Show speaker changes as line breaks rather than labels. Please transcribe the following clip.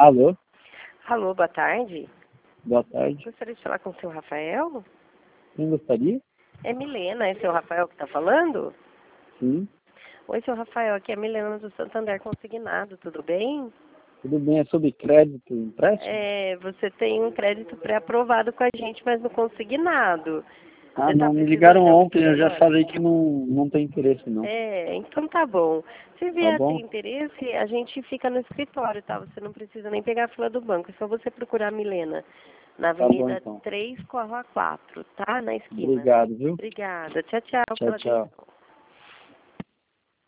Alô,
Alô, boa tarde.
boa tarde.
Gostaria de falar com o seu Rafael?
Quem gostaria?
É Milena, é seu Rafael que está falando?
Sim,
Oi, seu Rafael, aqui é a Milena do Santander Consignado, tudo bem?
tudo bem, é sobre crédito e empréstimo?
Você tem um crédito pré-aprovado com a gente, mas no consignado.
Ah,
Você está
não, me
precisando
ligaram
de
ontem,
ajuda
eu já
agora?
falei que não tem interesse não.
Então tá bom. Se
Tá
vier a ter
bom?
interesse, a gente fica no escritório, tá? Você não precisa nem pegar a fila do banco, é só você procurar a Milena na
Tá bom
Avenida
então.
3 com a Rua 4, tá? Na esquina.
Obrigado, viu?
Obrigada. Tchau, tchau
Tchau,
pela
tchau.
atenção.